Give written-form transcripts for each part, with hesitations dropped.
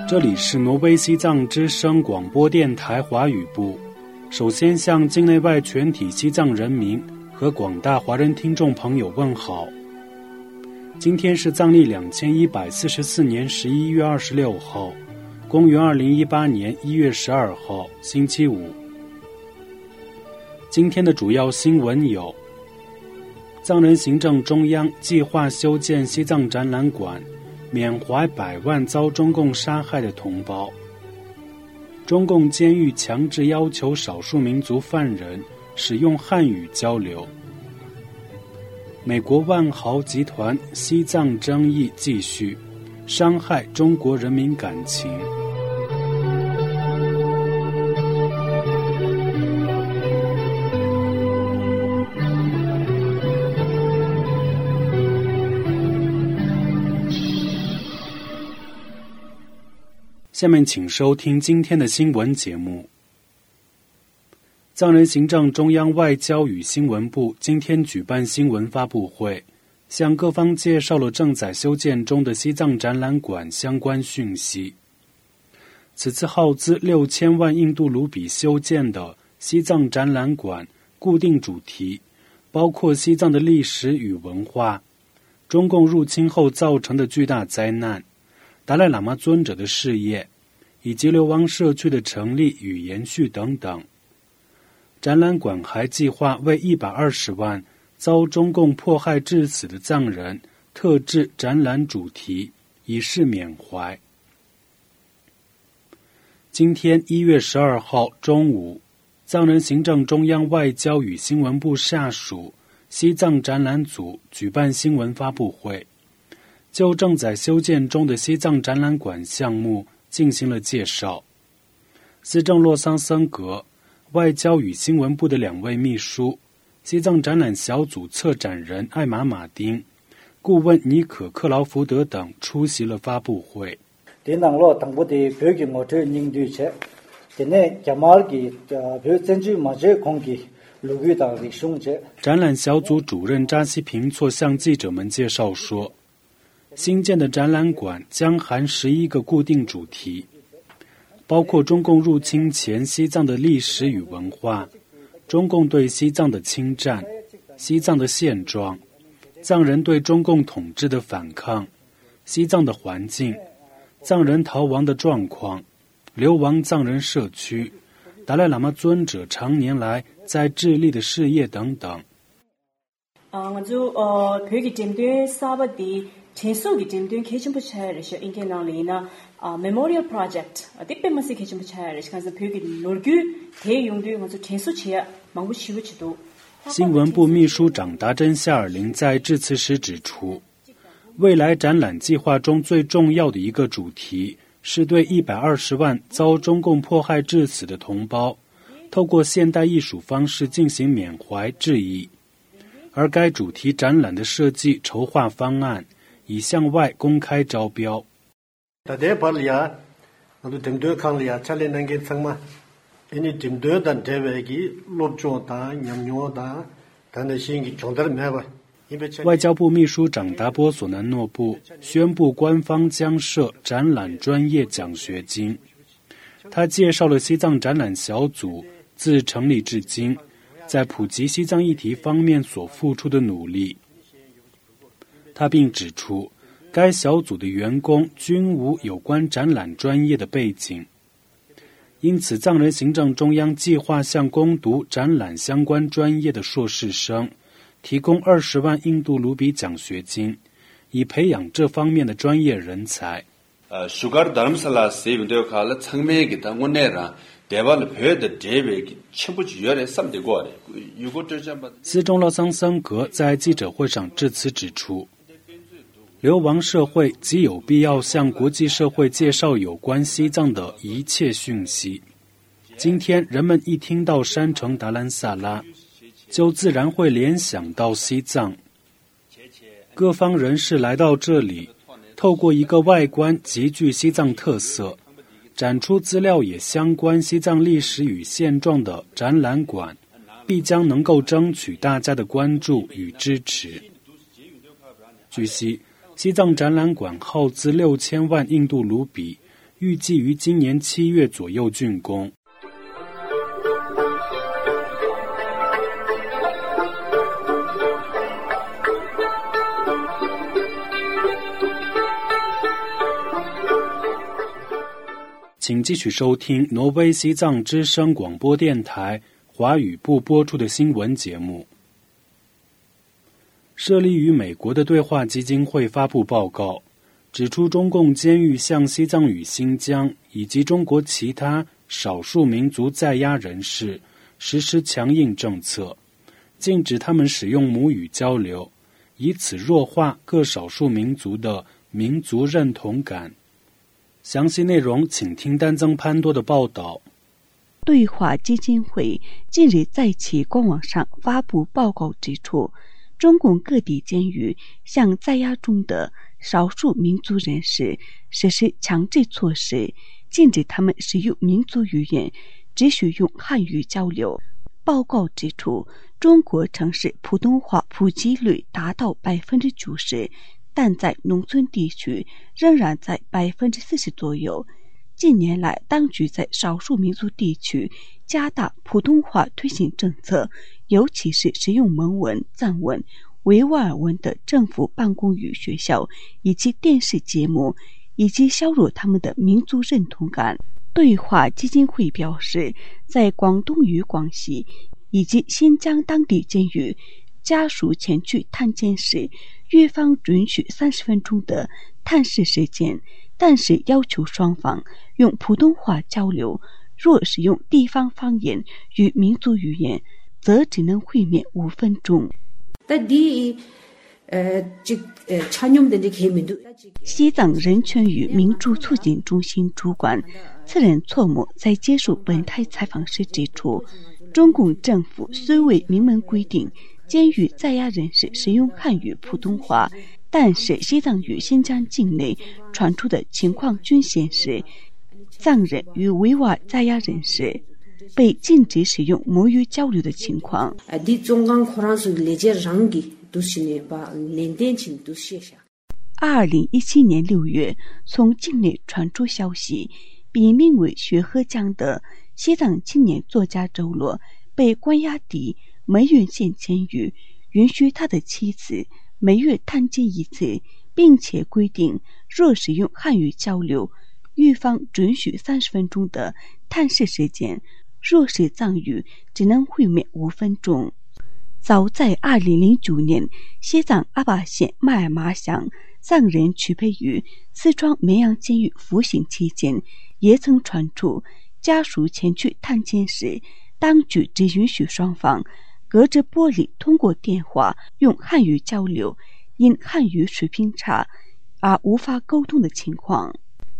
这里是挪威西藏之声广播电台华语部。首先向境内外全体西藏人民和广大华人听众朋友问好。今天是藏历2144年11月26号，公元2018年1月12号，星期五。今天的主要新闻有：藏人行政中央计划修建西藏展览馆，缅怀100万遭中共杀害的同胞；中共监狱强制要求少数民族犯人使用汉语交流；美国万豪集团西藏争议继续，伤害中国人民感情。下面请收听今天的新闻节目。藏人行政中央外交与新闻部今天举办新闻发布会，向各方介绍了正在修建中的西藏展览馆相关讯息。此次耗资6000万印度卢比修建的西藏展览馆固定主题包括西藏的历史与文化、中共入侵后造成的巨大灾难、达赖喇嘛尊者的事业，以及流亡社区的成立与延续等等。展览馆还计划为120万遭中共迫害致死的藏人特制展览主题，以示缅怀。今天1月12号中午，藏人行政中央外交与新闻部下属西藏展览组举办新闻发布会，就正在修建中的西藏展览馆项目进行了介绍。司政洛桑森格、外交与新闻部的2位秘书、西藏展览小组策展人艾玛马丁、顾问尼可克劳福德等出席了发布会。展览小组主任扎西平措向记者们介绍说，新建的展览馆将含11个固定主题，包括中共入侵前西藏的历史与文化、中共对西藏的侵占、西藏的现状、藏人对中共统治的反抗、西藏的环境、藏人逃亡的状况、流亡藏人社区、达赖喇嘛尊者常年来在智利的事业等等。 제속이 점점 개심부차르셔 인게나리나 메모리얼 프로젝트 뒷배만세 개심부차르시 간서 벽이 놀규 대용도에 간서 제소치야 망부시부치도。 新闻部秘书长达真夏尔林在致辞时指出，未来展览计划中最重要的一个主题是对120万遭中共迫害致死的同胞，透过现代艺术方式进行缅怀致意。而该主题展览的设计筹划方案已向外公开招标。外交部秘书长达波索南诺布宣布，官方将设展览专业奖学金。他介绍了西藏展览小组自成立至今，在普及西藏议题方面所付出的努力。他并指出，该小组的员工均无有关展览专业的背景，因此藏人行政中央计划向攻读展览相关专业的硕士生提供20万印度卢比奖学金，以培养这方面的专业人才。司政洛桑森格在记者会上致辞指出，流亡社会极有必要向国际社会介绍有关西藏的一切讯息。今天人们一听到山城达兰萨拉，就自然会联想到西藏。各方人士来到这里，透过一个外观极具西藏特色、展出资料也相关西藏历史与现状的展览馆，必将能够争取大家的关注与支持。据悉，西藏展览馆耗资6000万印度卢比， 预计于今年7月左右竣工。请继续收听挪威西藏之声广播电台华语部播出的新闻节目。设立于美国的对话基金会发布报告，指出中共监狱向西藏与新疆以及中国其他少数民族在押人士实施强硬政策，禁止他们使用母语交流，以此弱化各少数民族的民族认同感。详细内容请听丹增潘多的报道。 对话基金会近日在其官网上发布报告指出，中共各地监狱向在押中的少数民族人士实施强制措施，禁止他们使用民族语言，只许用汉语交流。报告指出，中国城市普通话普及率达到90%，但在农村地区仍然在40%左右。近年来，当局在少数民族地区加大普通话推行政策，尤其是使用蒙文、藏文、维吾尔文的政府办公与学校以及电视节目，以及削弱他们的民族认同感。对话基金会表示，在广东与广西以及新疆当地监狱，家属前去探监时，狱方允许30分钟的探视时间，但是要求双方用普通话交流，若使用地方方言与民族语言，则只能会面5分钟。西藏人权与民主促进中心主管次仁措姆在接受本台采访时指出，中共政府虽未明文规定监狱在押人士使用汉语普通话，但是西藏与新疆境内传出的情况均显示，藏人与维吾尔在押人士被禁止使用母语交流的情况。2017年6月，从境内传出消息，笔名为雪河江的西藏青年作家周洛被关押抵梅源县监狱，允许他的妻子每月探监1次，并且规定若使用汉语交流，狱方准许30分钟的探视时间，若是藏语只能会面5分钟。早在2009年，西藏阿坝县麦尔麻乡藏人曲培于四川绵阳监狱服刑期间，也曾传出家属前去探监时，当局只允许双方隔着玻璃通过电话用汉语交流，因汉语水平差而无法沟通的情况。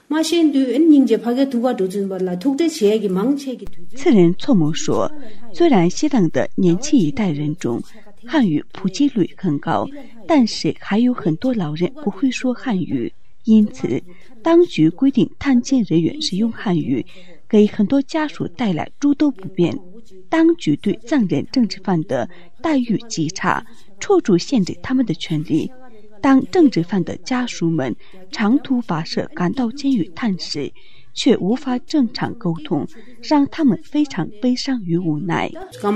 次仁措姆说，虽然西藏的年轻一代人中汉语普及率很高，但是还有很多老人不会说汉语，因此当局规定探监人员使用汉语，给很多家属带来诸多不便。当局对藏人政治犯的待遇极差，处处限制他们的权利。当政治犯的家属们长途跋涉赶到监狱探视，却无法正常沟通，让他们非常悲伤与无奈。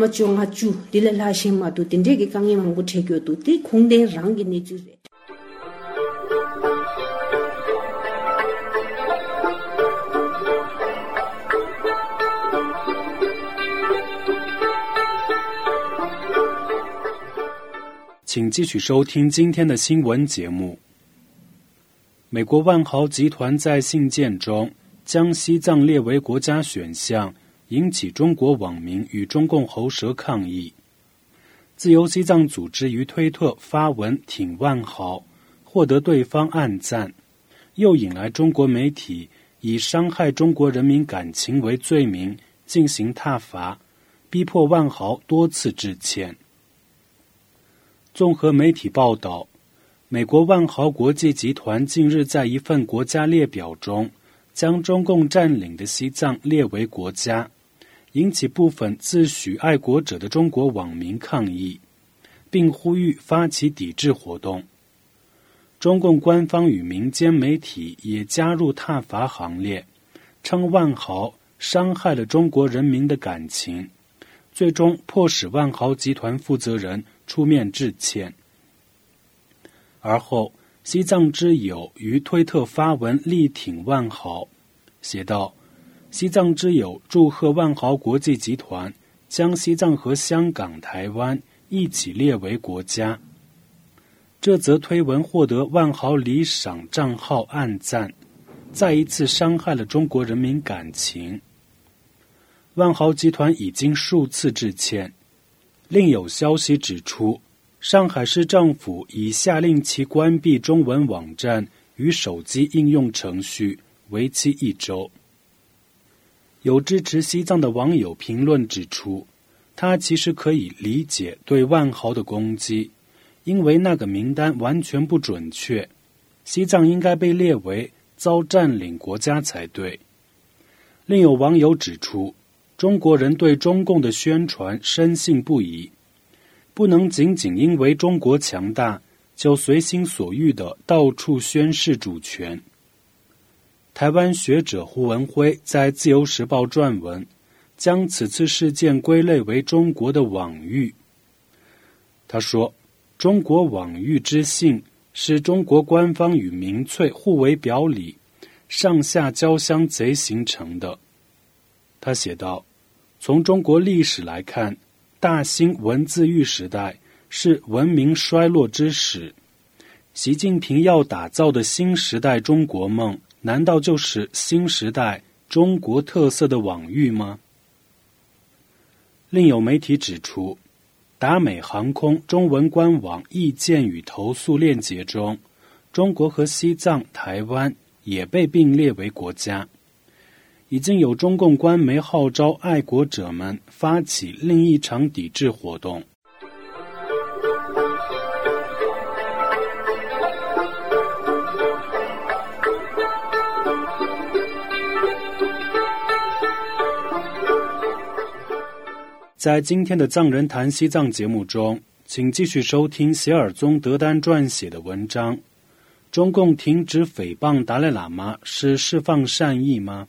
请继续收听今天的新闻节目。美国万豪集团在信件中将西藏列为国家选项，引起中国网民与中共喉舌抗议。自由西藏组织于推特发文挺万豪，获得对方暗赞，又引来中国媒体以伤害中国人民感情为罪名进行挞伐，逼迫万豪多次致歉。综合媒体报道，美国万豪国际集团近日在一份国家列表中将中共占领的西藏列为国家，引起部分自诩爱国者的中国网民抗议，并呼吁发起抵制活动。 中共官方与民间媒体也加入挞伐行列，称万豪伤害了中国人民的感情，最终迫使万豪集团负责人出面致歉。而后，西藏之友于推特发文力挺万豪，写道：西藏之友祝贺万豪国际集团将西藏和香港、台湾一起列为国家。这则推文获得万豪理赏账号按赞，再一次伤害了中国人民感情。万豪集团已经数次致歉。另有消息指出，上海市政府已下令其关闭中文网站与手机应用程序，为期1周。有支持西藏的网友评论指出，他其实可以理解对万豪的攻击，因为那个名单完全不准确，西藏应该被列为遭占领国家才对。另有网友指出，中国人对中共的宣传深信不疑，不能仅仅因为中国强大就随心所欲地到处宣示主权。台湾学者胡文辉在《自由时报》撰文，将此次事件归类为中国的网域。他说，中国网域之幸是中国官方与民粹互为表里，上下交相贼形成的。他写道，从中国历史来看，大兴文字狱时代是文明衰落之始。习近平要打造的新时代中国梦，难道就是新时代中国特色的网域吗？另有媒体指出，达美航空中文官网意见与投诉链接中，中国和西藏、台湾也被并列为国家。已经有中共官媒号召爱国者们发起另一场抵制活动。在今天的藏人谈西藏节目中，请继续收听谢尔宗德丹撰写的文章：中共停止诽谤达赖喇嘛是释放善意吗？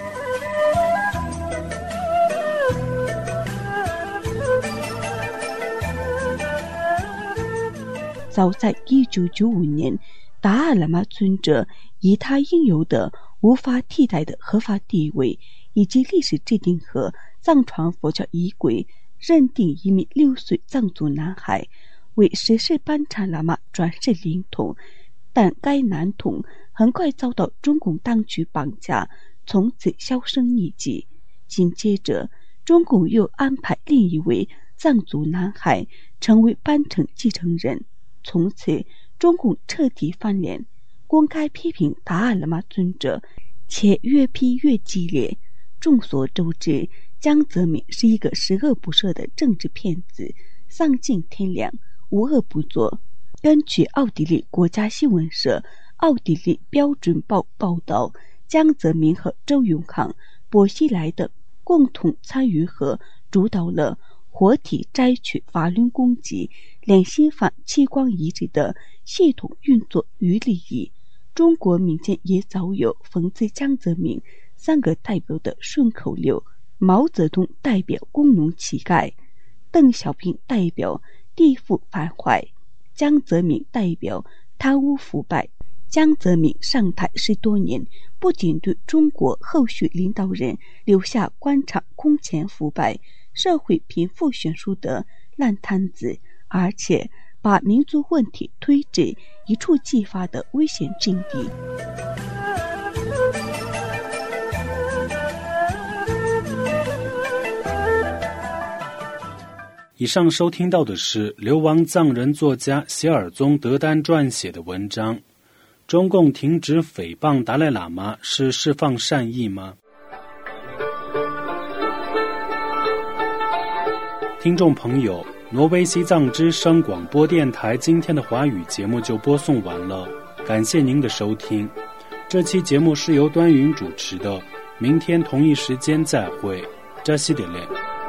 早在1995年，达赖喇嘛尊者以他应有的无法替代的合法地位以及历史制定和藏传佛教仪轨，认定一名6岁藏族男孩为十世班禅喇嘛转世灵童，但该男童很快遭到中共当局绑架，从此销声匿迹。紧接着，中共又安排另一位藏族男孩成为班禅继承人。从此，中共彻底翻脸，公开批评达赖喇嘛尊者，且越批越激烈。众所周知，江泽民是一个十恶不赦的政治骗子，丧尽天良，无恶不作。根据奥地利国家新闻社、奥地利标准报报道，江泽民和周永康、薄熙来等共同参与和主导了活体摘取法轮功及两心反器官移植的系统运作与利益。中国民间也早有讽刺江泽民3个代表的顺口溜：毛泽东代表工农乞丐，邓小平代表地富反坏，江泽民代表贪污腐败。江泽民上台10多年，不仅对中国后续领导人留下官场空前腐败、社会贫富悬殊的烂摊子，而且把民族问题推至一触即发的危险境地。 以上收听到的是流亡藏人作家谢尔宗德丹撰写的文章：中共停止诽谤达赖喇嘛是释放善意吗？听众朋友，挪威西藏之声广播电台今天的华语节目就播送完了，感谢您的收听。这期节目是由端云主持的，明天同一时间再会，扎西点练。